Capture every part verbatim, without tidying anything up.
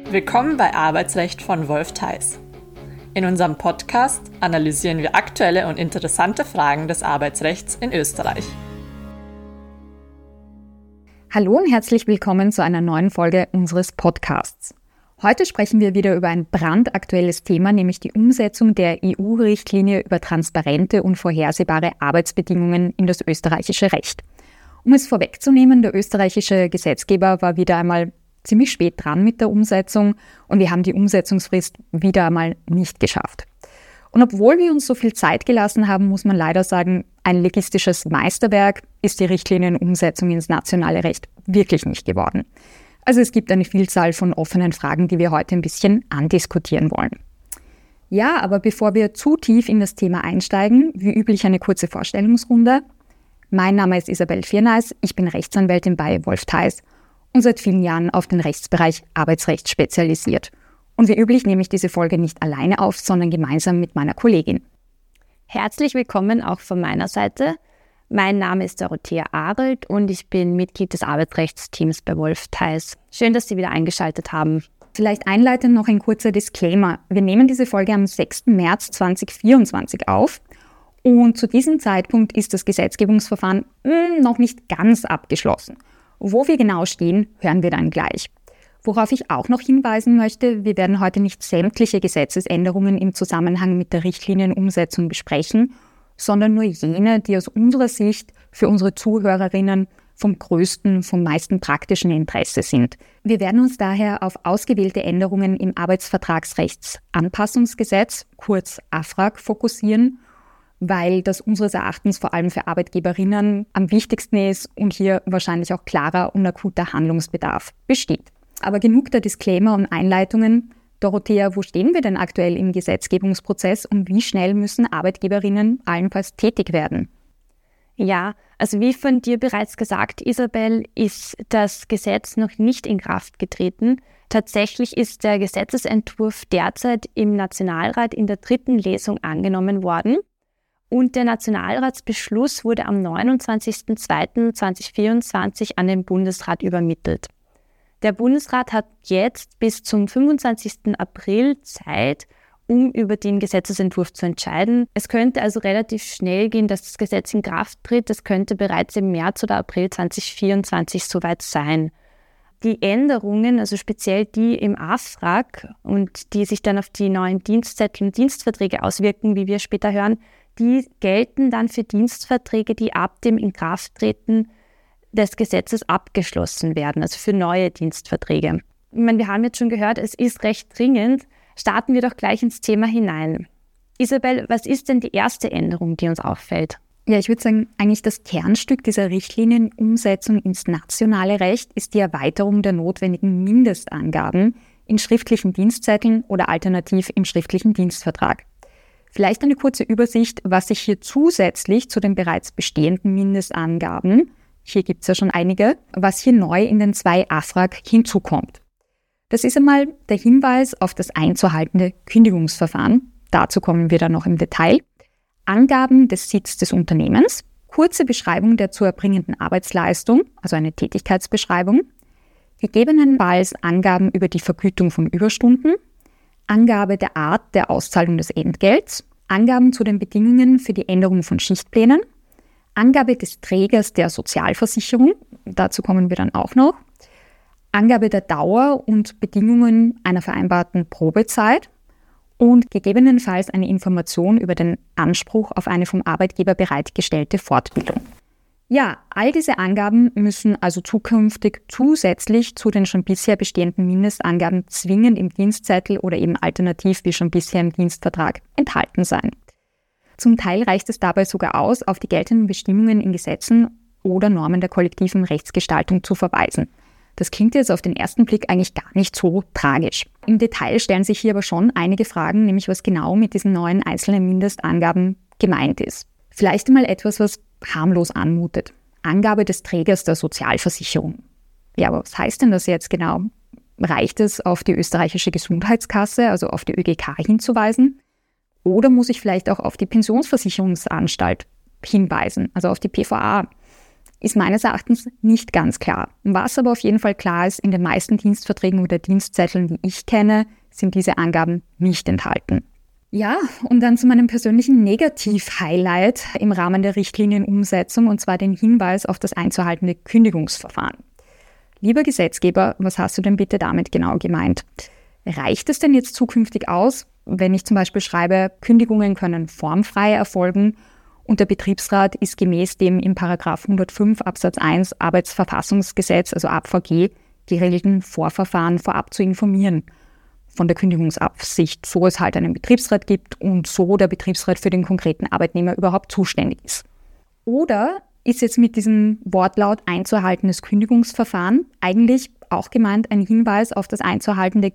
Willkommen bei Arbeitsrecht von Wolf Theis. In unserem Podcast analysieren wir aktuelle und interessante Fragen des Arbeitsrechts in Österreich. Hallo und herzlich willkommen zu einer neuen Folge unseres Podcasts. Heute sprechen wir wieder über ein brandaktuelles Thema, nämlich die Umsetzung der E U-Richtlinie über transparente und vorhersehbare Arbeitsbedingungen in das österreichische Recht. Um es vorwegzunehmen, der österreichische Gesetzgeber war wieder einmal ziemlich spät dran mit der Umsetzung und wir haben die Umsetzungsfrist wieder einmal nicht geschafft. Und obwohl wir uns so viel Zeit gelassen haben, muss man leider sagen, ein legistisches Meisterwerk ist die Richtlinienumsetzung ins nationale Recht wirklich nicht geworden. Also es gibt eine Vielzahl von offenen Fragen, die wir heute ein bisschen andiskutieren wollen. Ja, aber bevor wir zu tief in das Thema einsteigen, wie üblich eine kurze Vorstellungsrunde. Mein Name ist Isabel Vierneis, ich bin Rechtsanwältin bei Wolf Theis und seit vielen Jahren auf den Rechtsbereich Arbeitsrecht spezialisiert. Und wie üblich nehme ich diese Folge nicht alleine auf, sondern gemeinsam mit meiner Kollegin. Herzlich willkommen auch von meiner Seite. Mein Name ist Dorothea Arelt und ich bin Mitglied des Arbeitsrechtsteams bei Wolf Theis. Schön, dass Sie wieder eingeschaltet haben. Vielleicht einleitend noch ein kurzer Disclaimer. Wir nehmen diese Folge am sechsten März zweitausendvierundzwanzig auf und zu diesem Zeitpunkt ist das Gesetzgebungsverfahren mh, noch nicht ganz abgeschlossen. Wo wir genau stehen, hören wir dann gleich. Worauf ich auch noch hinweisen möchte, wir werden heute nicht sämtliche Gesetzesänderungen im Zusammenhang mit der Richtlinienumsetzung besprechen, sondern nur jene, die aus unserer Sicht für unsere Zuhörerinnen vom größten, vom meisten praktischen Interesse sind. Wir werden uns daher auf ausgewählte Änderungen im Arbeitsvertragsrechtsanpassungsgesetz, kurz A F R A G, fokussieren, weil das unseres Erachtens vor allem für Arbeitgeberinnen am wichtigsten ist und hier wahrscheinlich auch klarer und akuter Handlungsbedarf besteht. Aber genug der Disclaimer und Einleitungen. Dorothea, wo stehen wir denn aktuell im Gesetzgebungsprozess und wie schnell müssen Arbeitgeberinnen allenfalls tätig werden? Ja, also wie von dir bereits gesagt, Isabel, ist das Gesetz noch nicht in Kraft getreten. Tatsächlich ist der Gesetzesentwurf derzeit im Nationalrat in der dritten Lesung angenommen worden. Und der Nationalratsbeschluss wurde am neunundzwanzigsten zweiten zweitausendvierundzwanzig an den Bundesrat übermittelt. Der Bundesrat hat jetzt bis zum fünfundzwanzigsten April Zeit, um über den Gesetzesentwurf zu entscheiden. Es könnte also relativ schnell gehen, dass das Gesetz in Kraft tritt. Es könnte bereits im März oder April zweitausendvierundzwanzig soweit sein. Die Änderungen, also speziell die im A F R A G und die sich dann auf die neuen Dienstzettel und Dienstverträge auswirken, wie wir später hören, die gelten dann für Dienstverträge, die ab dem Inkrafttreten des Gesetzes abgeschlossen werden, also für neue Dienstverträge. Ich meine, wir haben jetzt schon gehört, es ist recht dringend. Starten wir doch gleich ins Thema hinein. Isabel, was ist denn die erste Änderung, die uns auffällt? Ja, ich würde sagen, eigentlich das Kernstück dieser Richtlinienumsetzung ins nationale Recht ist die Erweiterung der notwendigen Mindestangaben in schriftlichen Dienstzetteln oder alternativ im schriftlichen Dienstvertrag. Vielleicht eine kurze Übersicht, was sich hier zusätzlich zu den bereits bestehenden Mindestangaben, hier gibt es ja schon einige, was hier neu in den zwei A F R A G hinzukommt. Das ist einmal der Hinweis auf das einzuhaltende Kündigungsverfahren. Dazu kommen wir dann noch im Detail. Angaben des Sitzes des Unternehmens, kurze Beschreibung der zu erbringenden Arbeitsleistung, also eine Tätigkeitsbeschreibung, gegebenenfalls Angaben über die Vergütung von Überstunden, Angabe der Art der Auszahlung des Entgelts, Angaben zu den Bedingungen für die Änderung von Schichtplänen, Angabe des Trägers der Sozialversicherung, dazu kommen wir dann auch noch, Angabe der Dauer und Bedingungen einer vereinbarten Probezeit und gegebenenfalls eine Information über den Anspruch auf eine vom Arbeitgeber bereitgestellte Fortbildung. Ja, all diese Angaben müssen also zukünftig zusätzlich zu den schon bisher bestehenden Mindestangaben zwingend im Dienstzettel oder eben alternativ wie schon bisher im Dienstvertrag enthalten sein. Zum Teil reicht es dabei sogar aus, auf die geltenden Bestimmungen in Gesetzen oder Normen der kollektiven Rechtsgestaltung zu verweisen. Das klingt jetzt auf den ersten Blick eigentlich gar nicht so tragisch. Im Detail stellen sich hier aber schon einige Fragen, nämlich was genau mit diesen neuen einzelnen Mindestangaben gemeint ist. Vielleicht einmal etwas, was harmlos anmutet. Angabe des Trägers der Sozialversicherung. Ja, aber was heißt denn das jetzt genau? Reicht es, auf die österreichische Gesundheitskasse, also auf die Ö G K hinzuweisen? Oder muss ich vielleicht auch auf die Pensionsversicherungsanstalt hinweisen, also auf die P V A? ist meines Erachtens nicht ganz klar. Was aber auf jeden Fall klar ist, in den meisten Dienstverträgen oder Dienstzetteln, die ich kenne, sind diese Angaben nicht enthalten. Ja, und dann zu meinem persönlichen Negativ-Highlight im Rahmen der Richtlinienumsetzung, und zwar den Hinweis auf das einzuhaltende Kündigungsverfahren. Lieber Gesetzgeber, was hast du denn bitte damit genau gemeint? Reicht es denn jetzt zukünftig aus, wenn ich zum Beispiel schreibe, Kündigungen können formfrei erfolgen und der Betriebsrat ist gemäß dem im Paragraph hundertfünf Absatz eins Arbeitsverfassungsgesetz, also A V G, geregelten Vorverfahren vorab zu informieren von der Kündigungsabsicht, so es halt einen Betriebsrat gibt und so der Betriebsrat für den konkreten Arbeitnehmer überhaupt zuständig ist? Oder ist jetzt mit diesem Wortlaut einzuhaltendes Kündigungsverfahren eigentlich auch gemeint ein Hinweis auf das einzuhaltende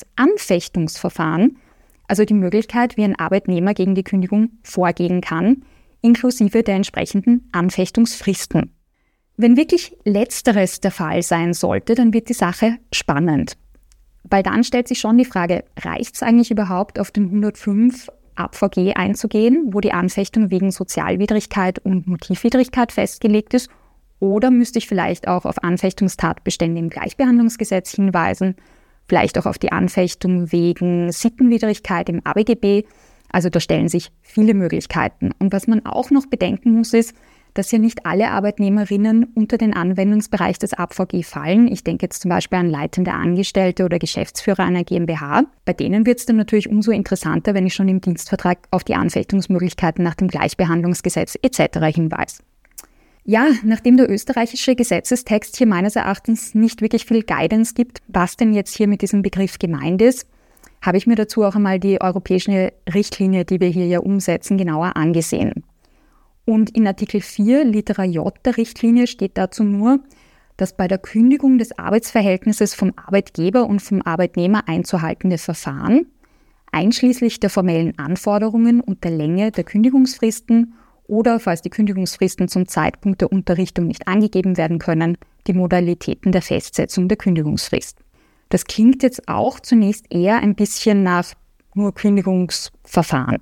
Kündigungsanfechtungsverfahren, also die Möglichkeit, wie ein Arbeitnehmer gegen die Kündigung vorgehen kann, inklusive der entsprechenden Anfechtungsfristen? Wenn wirklich Letzteres der Fall sein sollte, dann wird die Sache spannend. Weil dann stellt sich schon die Frage, reicht es eigentlich überhaupt, auf den hundertfünf A V G einzugehen, wo die Anfechtung wegen Sozialwidrigkeit und Motivwidrigkeit festgelegt ist? Oder müsste ich vielleicht auch auf Anfechtungstatbestände im Gleichbehandlungsgesetz hinweisen, vielleicht auch auf die Anfechtung wegen Sittenwidrigkeit im A B G B? Also da stellen sich viele Möglichkeiten. Und was man auch noch bedenken muss, ist, dass ja nicht alle Arbeitnehmerinnen unter den Anwendungsbereich des A V G fallen. Ich denke jetzt zum Beispiel an leitende Angestellte oder Geschäftsführer einer GmbH. Bei denen wird es dann natürlich umso interessanter, wenn ich schon im Dienstvertrag auf die Anfechtungsmöglichkeiten nach dem Gleichbehandlungsgesetz et cetera hinweise. Ja, nachdem der österreichische Gesetzestext hier meines Erachtens nicht wirklich viel Guidance gibt, was denn jetzt hier mit diesem Begriff gemeint ist, habe ich mir dazu auch einmal die europäische Richtlinie, die wir hier ja umsetzen, genauer angesehen. Und in Artikel vier Litera J der Richtlinie steht dazu nur, dass bei der Kündigung des Arbeitsverhältnisses vom Arbeitgeber und vom Arbeitnehmer einzuhaltende Verfahren, einschließlich der formellen Anforderungen und der Länge der Kündigungsfristen oder, falls die Kündigungsfristen zum Zeitpunkt der Unterrichtung nicht angegeben werden können, die Modalitäten der Festsetzung der Kündigungsfrist. Das klingt jetzt auch zunächst eher ein bisschen nach nur Kündigungsverfahren.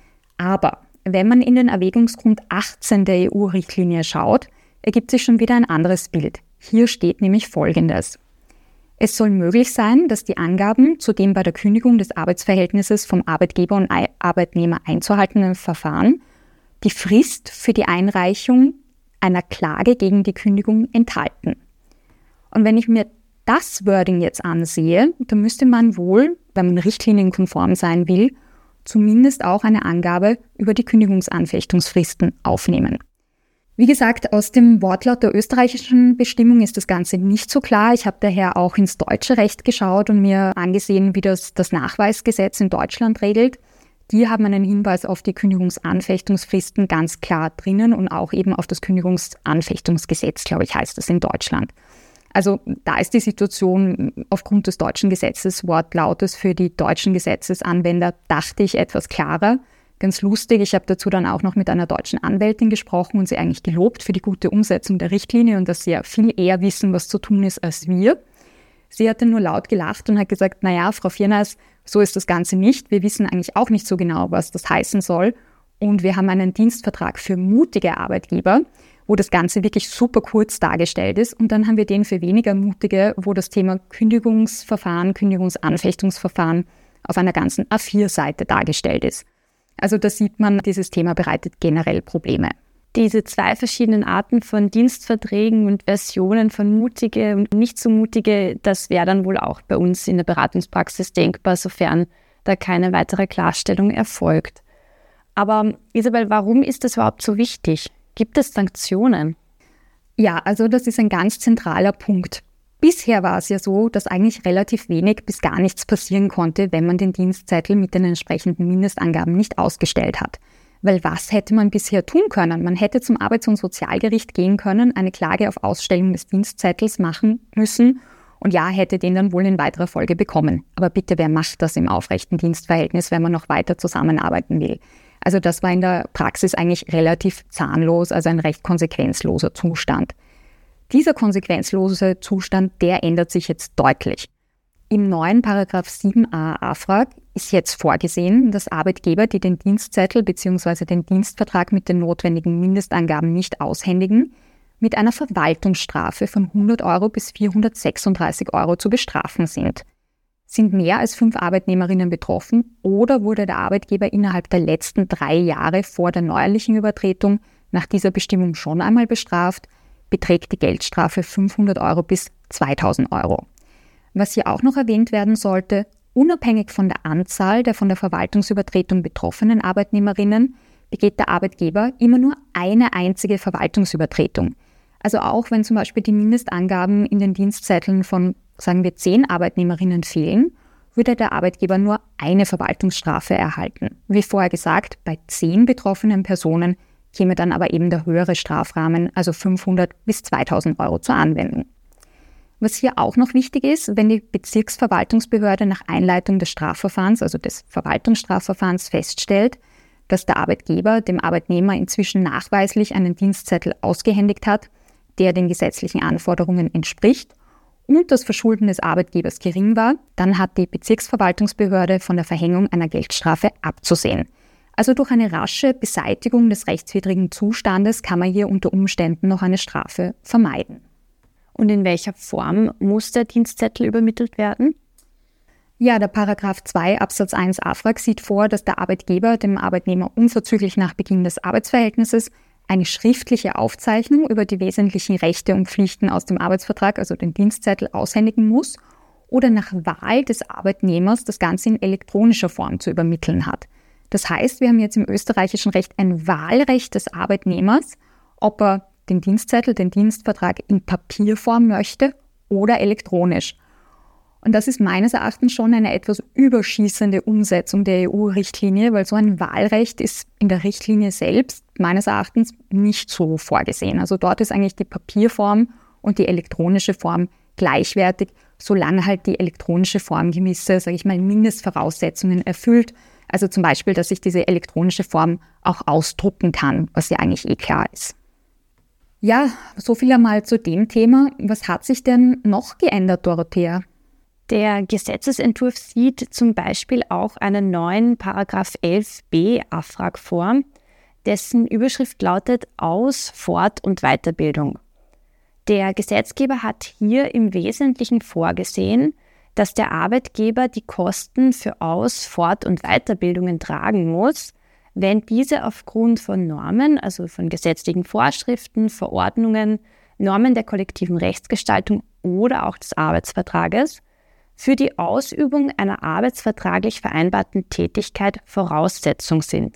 Aber wenn man in den Erwägungsgrund achtzehn der E U-Richtlinie schaut, ergibt sich schon wieder ein anderes Bild. Hier steht nämlich Folgendes. Es soll möglich sein, dass die Angaben zu dem bei der Kündigung des Arbeitsverhältnisses vom Arbeitgeber und Arbeitnehmer einzuhaltenden Verfahren die Frist für die Einreichung einer Klage gegen die Kündigung enthalten. Und wenn ich mir das Wording jetzt ansehe, dann müsste man wohl, wenn man richtlinienkonform sein will, zumindest auch eine Angabe über die Kündigungsanfechtungsfristen aufnehmen. Wie gesagt, aus dem Wortlaut der österreichischen Bestimmung ist das Ganze nicht so klar. Ich habe daher auch ins deutsche Recht geschaut und mir angesehen, wie das das Nachweisgesetz in Deutschland regelt. Die haben einen Hinweis auf die Kündigungsanfechtungsfristen ganz klar drinnen und auch eben auf das Kündigungsanfechtungsgesetz, glaube ich, heißt das in Deutschland. Also da ist die Situation aufgrund des deutschen Gesetzeswortlautes für die deutschen Gesetzesanwender, dachte ich, etwas klarer. Ganz lustig, ich habe dazu dann auch noch mit einer deutschen Anwältin gesprochen und sie eigentlich gelobt für die gute Umsetzung der Richtlinie und dass sie ja viel eher wissen, was zu tun ist, als wir. Sie hat dann nur laut gelacht und hat gesagt, naja, Frau Viernas, so ist das Ganze nicht. Wir wissen eigentlich auch nicht so genau, was das heißen soll. Und wir haben einen Dienstvertrag für mutige Arbeitgeber, wo das Ganze wirklich super kurz dargestellt ist. Und dann haben wir den für weniger mutige, wo das Thema Kündigungsverfahren, Kündigungsanfechtungsverfahren auf einer ganzen A vier Seite dargestellt ist. Also da sieht man, dieses Thema bereitet generell Probleme. Diese zwei verschiedenen Arten von Dienstverträgen und Versionen von mutige und nicht so mutige, das wäre dann wohl auch bei uns in der Beratungspraxis denkbar, sofern da keine weitere Klarstellung erfolgt. Aber Isabel, warum ist das überhaupt so wichtig? Gibt es Sanktionen? Ja, also das ist ein ganz zentraler Punkt. Bisher war es ja so, dass eigentlich relativ wenig bis gar nichts passieren konnte, wenn man den Dienstzettel mit den entsprechenden Mindestangaben nicht ausgestellt hat. Weil was hätte man bisher tun können? Man hätte zum Arbeits- und Sozialgericht gehen können, eine Klage auf Ausstellung des Dienstzettels machen müssen und ja, hätte den dann wohl in weiterer Folge bekommen. Aber bitte, wer macht das im aufrechten Dienstverhältnis, wenn man noch weiter zusammenarbeiten will? Also das war in der Praxis eigentlich relativ zahnlos, also ein recht konsequenzloser Zustand. Dieser konsequenzlose Zustand, der ändert sich jetzt deutlich. Im neuen Paragraph sieben a A F R A G ist jetzt vorgesehen, dass Arbeitgeber, die den Dienstzettel bzw. den Dienstvertrag mit den notwendigen Mindestangaben nicht aushändigen, mit einer Verwaltungsstrafe von hundert Euro bis vierhundertsechsunddreißig Euro zu bestrafen sind. Sind mehr als fünf Arbeitnehmerinnen betroffen oder wurde der Arbeitgeber innerhalb der letzten drei Jahre vor der neuerlichen Übertretung nach dieser Bestimmung schon einmal bestraft, beträgt die Geldstrafe fünfhundert Euro bis zweitausend Euro. Was hier auch noch erwähnt werden sollte, unabhängig von der Anzahl der von der Verwaltungsübertretung betroffenen Arbeitnehmerinnen begeht der Arbeitgeber immer nur eine einzige Verwaltungsübertretung. Also auch wenn zum Beispiel die Mindestangaben in den Dienstzetteln von, sagen wir, zehn Arbeitnehmerinnen fehlen, würde der Arbeitgeber nur eine Verwaltungsstrafe erhalten. Wie vorher gesagt, bei zehn betroffenen Personen käme dann aber eben der höhere Strafrahmen, also fünfhundert bis zweitausend Euro zur Anwendung. Was hier auch noch wichtig ist, wenn die Bezirksverwaltungsbehörde nach Einleitung des Strafverfahrens, also des Verwaltungsstrafverfahrens, feststellt, dass der Arbeitgeber dem Arbeitnehmer inzwischen nachweislich einen Dienstzettel ausgehändigt hat, der den gesetzlichen Anforderungen entspricht und das Verschulden des Arbeitgebers gering war, dann hat die Bezirksverwaltungsbehörde von der Verhängung einer Geldstrafe abzusehen. Also durch eine rasche Beseitigung des rechtswidrigen Zustandes kann man hier unter Umständen noch eine Strafe vermeiden. Und in welcher Form muss der Dienstzettel übermittelt werden? Ja, der Paragraph zwei Absatz eins A F R A G sieht vor, dass der Arbeitgeber dem Arbeitnehmer unverzüglich nach Beginn des Arbeitsverhältnisses eine schriftliche Aufzeichnung über die wesentlichen Rechte und Pflichten aus dem Arbeitsvertrag, also den Dienstzettel, aushändigen muss oder nach Wahl des Arbeitnehmers das Ganze in elektronischer Form zu übermitteln hat. Das heißt, wir haben jetzt im österreichischen Recht ein Wahlrecht des Arbeitnehmers, ob er den Dienstzettel, den Dienstvertrag in Papierform möchte oder elektronisch. Und das ist meines Erachtens schon eine etwas überschießende Umsetzung der E U-Richtlinie, weil so ein Wahlrecht ist in der Richtlinie selbst meines Erachtens nicht so vorgesehen. Also dort ist eigentlich die Papierform und die elektronische Form gleichwertig, solange halt die elektronische Form gewisse, sage ich mal, Mindestvoraussetzungen erfüllt. Also zum Beispiel, dass ich diese elektronische Form auch ausdrucken kann, was ja eigentlich eh klar ist. Ja, so viel einmal zu dem Thema. Was hat sich denn noch geändert, Dorothea? Der Gesetzesentwurf sieht zum Beispiel auch einen neuen Paragraph elf b A F R A G vor, dessen Überschrift lautet Aus-, Fort- und Weiterbildung. Der Gesetzgeber hat hier im Wesentlichen vorgesehen, dass der Arbeitgeber die Kosten für Aus-, Fort- und Weiterbildungen tragen muss, wenn diese aufgrund von Normen, also von gesetzlichen Vorschriften, Verordnungen, Normen der kollektiven Rechtsgestaltung oder auch des Arbeitsvertrages für die Ausübung einer arbeitsvertraglich vereinbarten Tätigkeit Voraussetzung sind.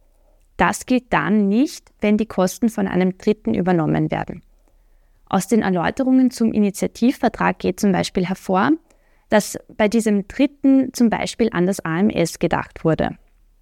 Das gilt dann nicht, wenn die Kosten von einem Dritten übernommen werden. Aus den Erläuterungen zum Initiativvertrag geht zum Beispiel hervor, dass bei diesem Dritten zum Beispiel an das A M S gedacht wurde.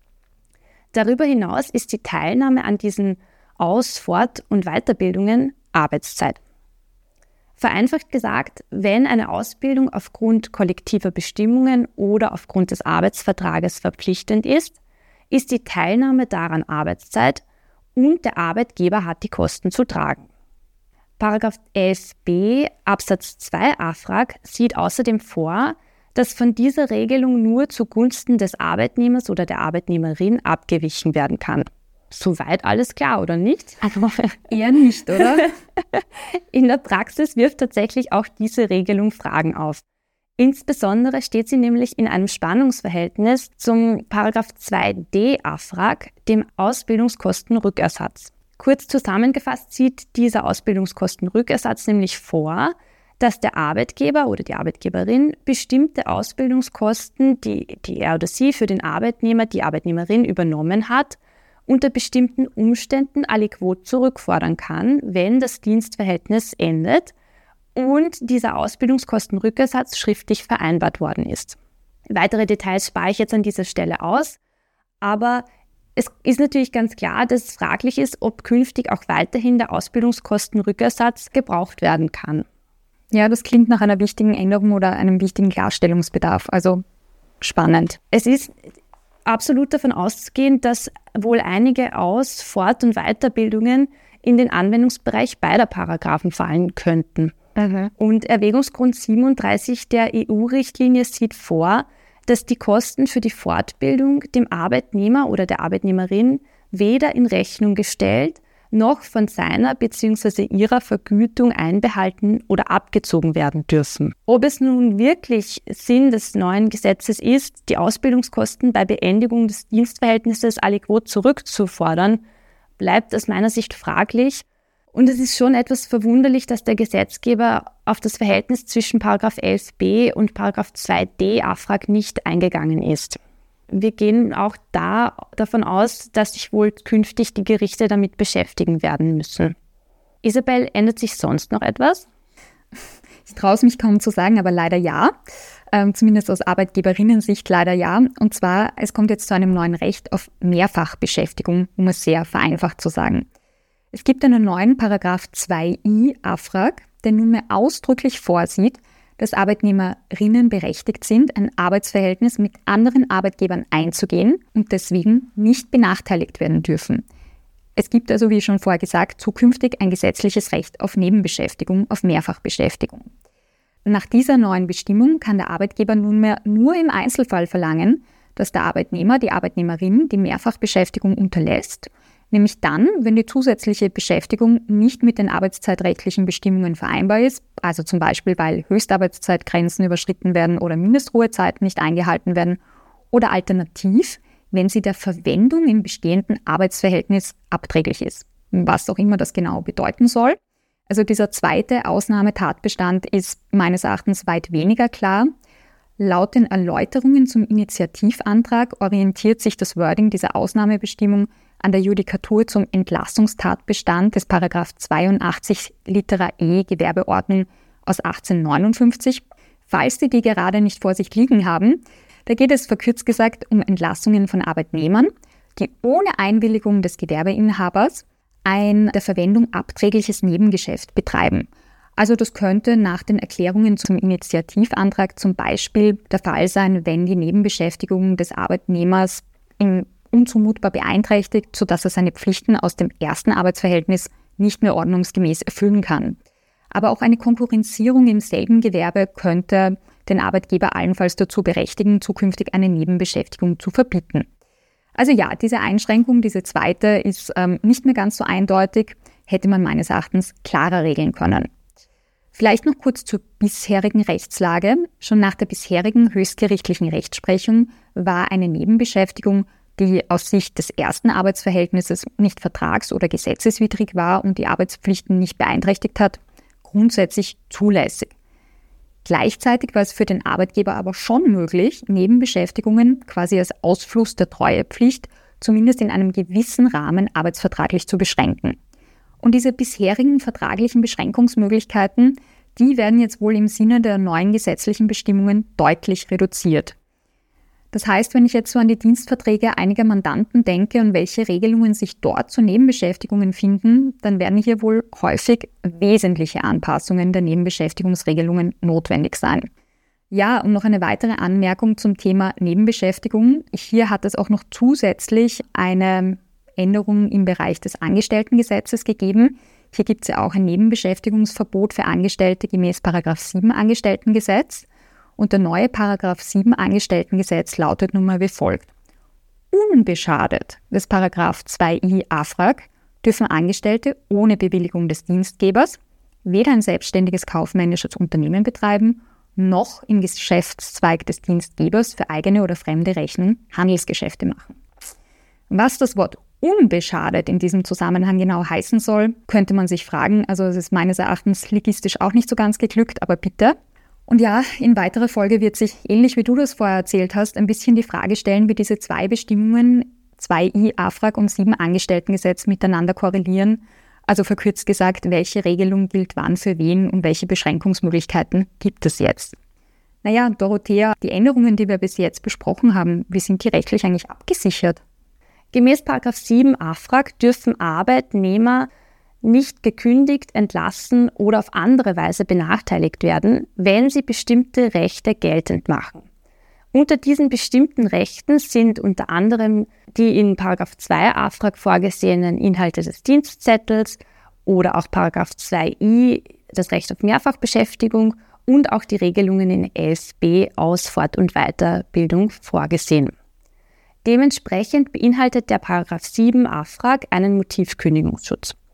Darüber hinaus ist die Teilnahme an diesen Aus-, Fort- und Weiterbildungen Arbeitszeit. Vereinfacht gesagt, wenn eine Ausbildung aufgrund kollektiver Bestimmungen oder aufgrund des Arbeitsvertrages verpflichtend ist, ist die Teilnahme daran Arbeitszeit und der Arbeitgeber hat die Kosten zu tragen. Paragraph elf b Absatz zwei A F R A G sieht außerdem vor, dass von dieser Regelung nur zugunsten des Arbeitnehmers oder der Arbeitnehmerin abgewichen werden kann. Soweit alles klar, oder nicht? Eher nicht, oder? In der Praxis wirft tatsächlich auch diese Regelung Fragen auf. Insbesondere steht sie nämlich in einem Spannungsverhältnis zum Paragraph zwei d A F R A G, dem Ausbildungskostenrückersatz. Kurz zusammengefasst sieht dieser Ausbildungskostenrückersatz nämlich vor, dass der Arbeitgeber oder die Arbeitgeberin bestimmte Ausbildungskosten, die, die er oder sie für den Arbeitnehmer, die Arbeitnehmerin übernommen hat, unter bestimmten Umständen aliquot zurückfordern kann, wenn das Dienstverhältnis endet und dieser Ausbildungskostenrückersatz schriftlich vereinbart worden ist. Weitere Details spare ich jetzt an dieser Stelle aus, aber es ist natürlich ganz klar, dass es fraglich ist, ob künftig auch weiterhin der Ausbildungskostenrückersatz gebraucht werden kann. Ja, das klingt nach einer wichtigen Änderung oder einem wichtigen Klarstellungsbedarf. Also spannend. Es ist absolut davon auszugehen, dass wohl einige Aus-, Fort- und Weiterbildungen in den Anwendungsbereich beider Paragraphen fallen könnten. Mhm. Und Erwägungsgrund siebenunddreißig der E U-Richtlinie sieht vor, dass die Kosten für die Fortbildung dem Arbeitnehmer oder der Arbeitnehmerin weder in Rechnung gestellt noch von seiner bzw. ihrer Vergütung einbehalten oder abgezogen werden dürfen. Ob es nun wirklich Sinn des neuen Gesetzes ist, die Ausbildungskosten bei Beendigung des Dienstverhältnisses aliquot zurückzufordern, bleibt aus meiner Sicht fraglich. Und es ist schon etwas verwunderlich, dass der Gesetzgeber auf das Verhältnis zwischen Paragraph elf b und Paragraph zwei d A F R A G nicht eingegangen ist. Wir gehen auch da davon aus, dass sich wohl künftig die Gerichte damit beschäftigen werden müssen. Isabel, ändert sich sonst noch etwas? Ich traue es mich kaum zu sagen, aber leider ja. Ähm, zumindest aus Arbeitgeberinnen-Sicht leider ja. Und zwar, es kommt jetzt zu einem neuen Recht auf Mehrfachbeschäftigung, um es sehr vereinfacht zu sagen. Es gibt einen neuen Paragraph zwei i A F R A G, der nunmehr ausdrücklich vorsieht, dass Arbeitnehmerinnen berechtigt sind, ein Arbeitsverhältnis mit anderen Arbeitgebern einzugehen und deswegen nicht benachteiligt werden dürfen. Es gibt also, wie schon vorher gesagt, zukünftig ein gesetzliches Recht auf Nebenbeschäftigung, auf Mehrfachbeschäftigung. Nach dieser neuen Bestimmung kann der Arbeitgeber nunmehr nur im Einzelfall verlangen, dass der Arbeitnehmer, die Arbeitnehmerin die Mehrfachbeschäftigung unterlässt, nämlich dann, wenn die zusätzliche Beschäftigung nicht mit den arbeitszeitrechtlichen Bestimmungen vereinbar ist, also zum Beispiel, weil Höchstarbeitszeitgrenzen überschritten werden oder Mindestruhezeiten nicht eingehalten werden, oder alternativ, wenn sie der Verwendung im bestehenden Arbeitsverhältnis abträglich ist, was auch immer das genau bedeuten soll. Also dieser zweite Ausnahmetatbestand ist meines Erachtens weit weniger klar. Laut den Erläuterungen zum Initiativantrag orientiert sich das Wording dieser Ausnahmebestimmung an der Judikatur zum Entlastungstatbestand des Paragraph zweiundachtzig Litera E Gewerbeordnung aus achtzehnhundertneunundfünfzig. Falls Sie die gerade nicht vor sich liegen haben, da geht es verkürzt gesagt um Entlassungen von Arbeitnehmern, die ohne Einwilligung des Gewerbeinhabers ein der Verwendung abträgliches Nebengeschäft betreiben. Also das könnte nach den Erklärungen zum Initiativantrag zum Beispiel der Fall sein, wenn die Nebenbeschäftigung des Arbeitnehmers in unzumutbar beeinträchtigt, sodass er seine Pflichten aus dem ersten Arbeitsverhältnis nicht mehr ordnungsgemäß erfüllen kann. Aber auch eine Konkurrenzierung im selben Gewerbe könnte den Arbeitgeber allenfalls dazu berechtigen, zukünftig eine Nebenbeschäftigung zu verbieten. Also ja, diese Einschränkung, diese zweite, ist ähm, nicht mehr ganz so eindeutig, hätte man meines Erachtens klarer regeln können. Vielleicht noch kurz zur bisherigen Rechtslage. Schon nach der bisherigen höchstgerichtlichen Rechtsprechung war eine Nebenbeschäftigung, die aus Sicht des ersten Arbeitsverhältnisses nicht vertrags- oder gesetzeswidrig war und die Arbeitspflichten nicht beeinträchtigt hat, grundsätzlich zulässig. Gleichzeitig war es für den Arbeitgeber aber schon möglich, Nebenbeschäftigungen quasi als Ausfluss der Treuepflicht zumindest in einem gewissen Rahmen arbeitsvertraglich zu beschränken. Und diese bisherigen vertraglichen Beschränkungsmöglichkeiten, die werden jetzt wohl im Sinne der neuen gesetzlichen Bestimmungen deutlich reduziert. Das heißt, wenn ich jetzt so an die Dienstverträge einiger Mandanten denke und welche Regelungen sich dort zu Nebenbeschäftigungen finden, dann werden hier wohl häufig wesentliche Anpassungen der Nebenbeschäftigungsregelungen notwendig sein. Ja, und noch eine weitere Anmerkung zum Thema Nebenbeschäftigung. Hier hat es auch noch zusätzlich eine Änderung im Bereich des Angestelltengesetzes gegeben. Hier gibt es ja auch ein Nebenbeschäftigungsverbot für Angestellte gemäß Paragraph sieben Angestelltengesetz. Und der neue Paragraph sieben Angestelltengesetz lautet nun mal wie folgt. Unbeschadet des Paragraph zwei i A F R A G dürfen Angestellte ohne Bewilligung des Dienstgebers weder ein selbstständiges kaufmännisches Unternehmen betreiben, noch im Geschäftszweig des Dienstgebers für eigene oder fremde Rechnung Handelsgeschäfte machen. Was das Wort unbeschadet in diesem Zusammenhang genau heißen soll, könnte man sich fragen. Also es ist meines Erachtens legistisch auch nicht so ganz geglückt, aber bitte. Und ja, in weiterer Folge wird sich, ähnlich wie du das vorher erzählt hast, ein bisschen die Frage stellen, wie diese zwei Bestimmungen, zwei i A F R A G und sieben Angestelltengesetz miteinander korrelieren. Also verkürzt gesagt, welche Regelung gilt wann für wen und welche Beschränkungsmöglichkeiten gibt es jetzt? Naja, Dorothea, die Änderungen, die wir bis jetzt besprochen haben, wie sind die rechtlich eigentlich abgesichert? Gemäß Paragraph sieben A F R A G dürfen Arbeitnehmer nicht gekündigt, entlassen oder auf andere Weise benachteiligt werden, wenn sie bestimmte Rechte geltend machen. Unter diesen bestimmten Rechten sind unter anderem die in Paragraph zwei A F R A G vorgesehenen Inhalte des Dienstzettels oder auch Paragraph zwei i das Recht auf Mehrfachbeschäftigung und auch die Regelungen in elf b Aus-, Fort- und Weiterbildung vorgesehen. Dementsprechend beinhaltet der Paragraph sieben A F R A G einen Motivkündigungsschutz.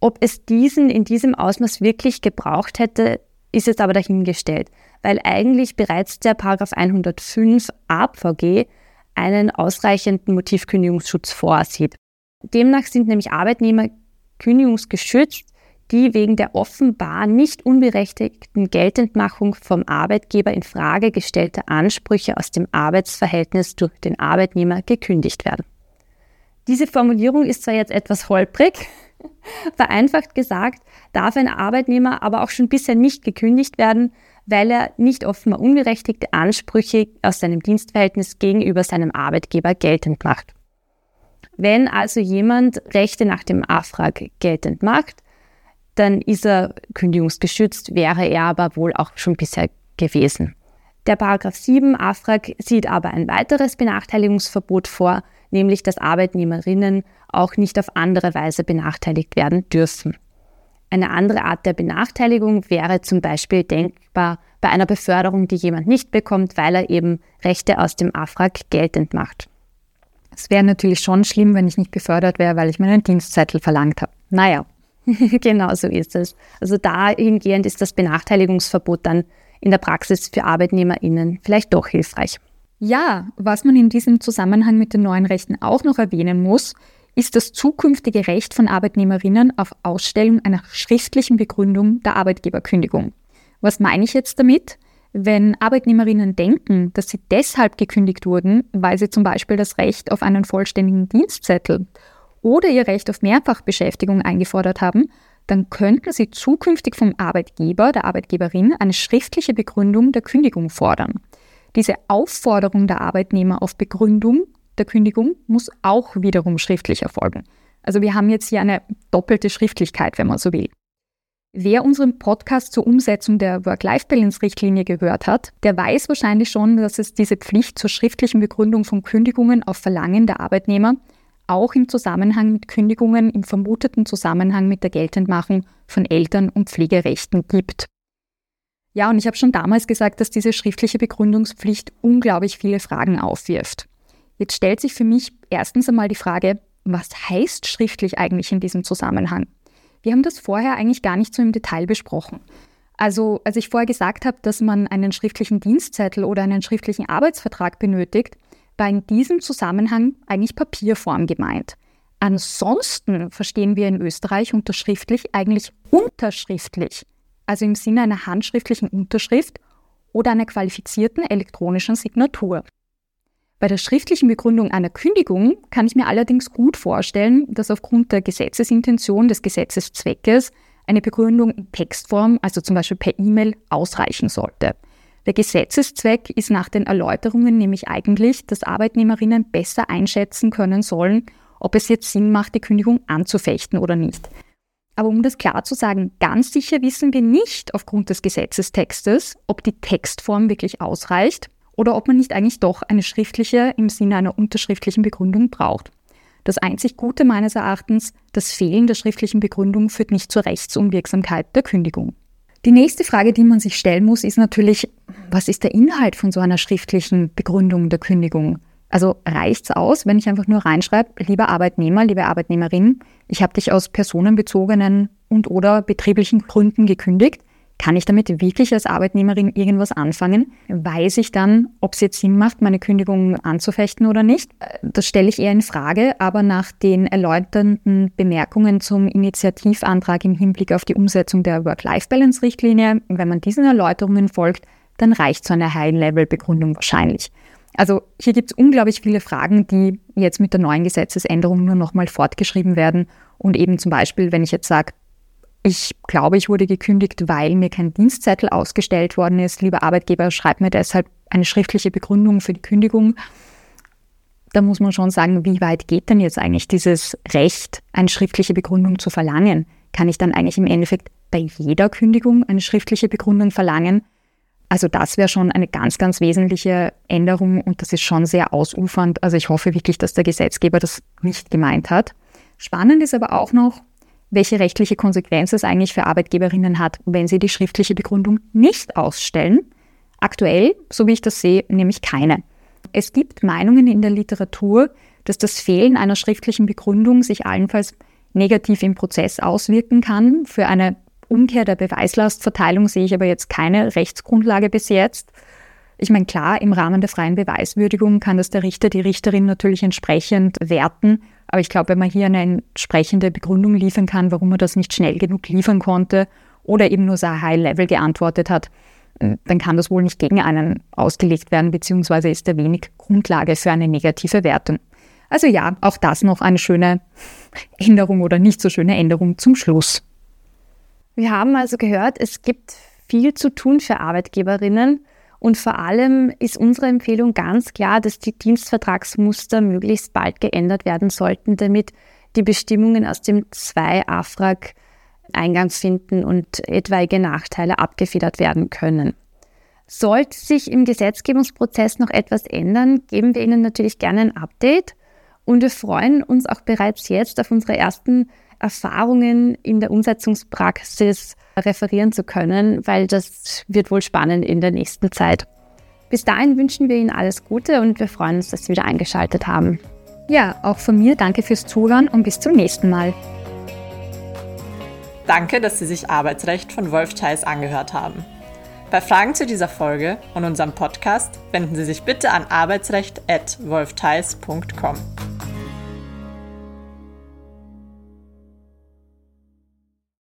Ob es diesen in diesem Ausmaß wirklich gebraucht hätte, ist jetzt aber dahingestellt, weil eigentlich bereits der Paragraph hundertfünf A B V G einen ausreichenden Motivkündigungsschutz vorsieht. Demnach sind nämlich Arbeitnehmer kündigungsgeschützt, die wegen der offenbar nicht unberechtigten Geltendmachung vom Arbeitgeber in Frage gestellter Ansprüche aus dem Arbeitsverhältnis durch den Arbeitnehmer gekündigt werden. Diese Formulierung ist zwar jetzt etwas holprig, vereinfacht gesagt, darf ein Arbeitnehmer aber auch schon bisher nicht gekündigt werden, weil er nicht offenbar unberechtigte Ansprüche aus seinem Dienstverhältnis gegenüber seinem Arbeitgeber geltend macht. Wenn also jemand Rechte nach dem A F R A G geltend macht, dann ist er kündigungsgeschützt, wäre er aber wohl auch schon bisher gewesen. Der Paragraph sieben A F R A G sieht aber ein weiteres Benachteiligungsverbot vor, nämlich dass Arbeitnehmerinnen auch nicht auf andere Weise benachteiligt werden dürfen. Eine andere Art der Benachteiligung wäre zum Beispiel denkbar bei einer Beförderung, die jemand nicht bekommt, weil er eben Rechte aus dem A F R A G geltend macht. Es wäre natürlich schon schlimm, wenn ich nicht befördert wäre, weil ich meinen Dienstzettel verlangt habe. Naja. Genau so ist es. Also dahingehend ist das Benachteiligungsverbot dann in der Praxis für ArbeitnehmerInnen vielleicht doch hilfreich. Ja, was man in diesem Zusammenhang mit den neuen Rechten auch noch erwähnen muss, ist das zukünftige Recht von Arbeitnehmerinnen auf Ausstellung einer schriftlichen Begründung der Arbeitgeberkündigung. Was meine ich jetzt damit? Wenn Arbeitnehmerinnen denken, dass sie deshalb gekündigt wurden, weil sie zum Beispiel das Recht auf einen vollständigen Dienstzettel oder ihr Recht auf Mehrfachbeschäftigung eingefordert haben, dann könnten sie zukünftig vom Arbeitgeber, der Arbeitgeberin, eine schriftliche Begründung der Kündigung fordern. Diese Aufforderung der Arbeitnehmer auf Begründung der Kündigung muss auch wiederum schriftlich erfolgen. Also wir haben jetzt hier eine doppelte Schriftlichkeit, wenn man so will. Wer unseren Podcast zur Umsetzung der Work-Life-Balance-Richtlinie gehört hat, der weiß wahrscheinlich schon, dass es diese Pflicht zur schriftlichen Begründung von Kündigungen auf Verlangen der Arbeitnehmer auch im Zusammenhang mit Kündigungen im vermuteten Zusammenhang mit der Geltendmachung von Eltern- und Pflegerechten gibt. Ja, und ich habe schon damals gesagt, dass diese schriftliche Begründungspflicht unglaublich viele Fragen aufwirft. Jetzt stellt sich für mich erstens einmal die Frage, was heißt schriftlich eigentlich in diesem Zusammenhang? Wir haben das vorher eigentlich gar nicht so im Detail besprochen. Also, als ich vorher gesagt habe, dass man einen schriftlichen Dienstzettel oder einen schriftlichen Arbeitsvertrag benötigt, war in diesem Zusammenhang eigentlich Papierform gemeint. Ansonsten verstehen wir in Österreich unter schriftlich eigentlich unterschriftlich, also im Sinne einer handschriftlichen Unterschrift oder einer qualifizierten elektronischen Signatur. Bei der schriftlichen Begründung einer Kündigung kann ich mir allerdings gut vorstellen, dass aufgrund der Gesetzesintention des Gesetzeszweckes eine Begründung in Textform, also zum Beispiel per E-Mail, ausreichen sollte. Der Gesetzeszweck ist nach den Erläuterungen nämlich eigentlich, dass Arbeitnehmerinnen besser einschätzen können sollen, ob es jetzt Sinn macht, die Kündigung anzufechten oder nicht. Aber um das klar zu sagen, ganz sicher wissen wir nicht aufgrund des Gesetzestextes, ob die Textform wirklich ausreicht oder ob man nicht eigentlich doch eine schriftliche im Sinne einer unterschriftlichen Begründung braucht. Das einzig Gute meines Erachtens, das Fehlen der schriftlichen Begründung führt nicht zur Rechtsunwirksamkeit der Kündigung. Die nächste Frage, die man sich stellen muss, ist natürlich, was ist der Inhalt von so einer schriftlichen Begründung der Kündigung? Also reicht's aus, wenn ich einfach nur reinschreibe, lieber Arbeitnehmer, liebe Arbeitnehmerin, ich habe dich aus personenbezogenen und oder betrieblichen Gründen gekündigt. Kann ich damit wirklich als Arbeitnehmerin irgendwas anfangen? Weiß ich dann, ob es jetzt Sinn macht, meine Kündigung anzufechten oder nicht? Das stelle ich eher in Frage, aber nach den erläuternden Bemerkungen zum Initiativantrag im Hinblick auf die Umsetzung der Work-Life-Balance-Richtlinie, wenn man diesen Erläuterungen folgt, dann reicht so eine High-Level-Begründung wahrscheinlich. Also hier gibt es unglaublich viele Fragen, die jetzt mit der neuen Gesetzesänderung nur nochmal fortgeschrieben werden. Und eben zum Beispiel, wenn ich jetzt sage, ich glaube, ich wurde gekündigt, weil mir kein Dienstzettel ausgestellt worden ist. Lieber Arbeitgeber, schreib mir deshalb eine schriftliche Begründung für die Kündigung. Da muss man schon sagen, wie weit geht denn jetzt eigentlich dieses Recht, eine schriftliche Begründung zu verlangen? Kann ich dann eigentlich im Endeffekt bei jeder Kündigung eine schriftliche Begründung verlangen? Also das wäre schon eine ganz, ganz wesentliche Änderung und das ist schon sehr ausufernd. Also ich hoffe wirklich, dass der Gesetzgeber das nicht gemeint hat. Spannend ist aber auch noch, welche rechtliche Konsequenz es eigentlich für Arbeitgeberinnen hat, wenn sie die schriftliche Begründung nicht ausstellen. Aktuell, so wie ich das sehe, nämlich keine. Es gibt Meinungen in der Literatur, dass das Fehlen einer schriftlichen Begründung sich allenfalls negativ im Prozess auswirken kann. Für eine Umkehr der Beweislastverteilung sehe ich aber jetzt keine Rechtsgrundlage bis jetzt. Ich meine, klar, im Rahmen der freien Beweiswürdigung kann das der Richter, die Richterin natürlich entsprechend werten. Aber ich glaube, wenn man hier eine entsprechende Begründung liefern kann, warum man das nicht schnell genug liefern konnte oder eben nur so High-Level geantwortet hat, dann kann das wohl nicht gegen einen ausgelegt werden, beziehungsweise ist da wenig Grundlage für eine negative Wertung. Also ja, auch das noch eine schöne Änderung oder nicht so schöne Änderung zum Schluss. Wir haben also gehört, es gibt viel zu tun für Arbeitgeberinnen und vor allem ist unsere Empfehlung ganz klar, dass die Dienstvertragsmuster möglichst bald geändert werden sollten, damit die Bestimmungen aus dem zwei AFRAG Eingang finden und etwaige Nachteile abgefedert werden können. Sollte sich im Gesetzgebungsprozess noch etwas ändern, geben wir Ihnen natürlich gerne ein Update und wir freuen uns auch bereits jetzt auf unsere ersten Erfahrungen in der Umsetzungspraxis referieren zu können, weil das wird wohl spannend in der nächsten Zeit. Bis dahin wünschen wir Ihnen alles Gute und wir freuen uns, dass Sie wieder eingeschaltet haben. Ja, auch von mir danke fürs Zuhören und bis zum nächsten Mal. Danke, dass Sie sich Arbeitsrecht von Wolf Theis angehört haben. Bei Fragen zu dieser Folge und unserem Podcast wenden Sie sich bitte an arbeitsrecht at wolf theis punkt com.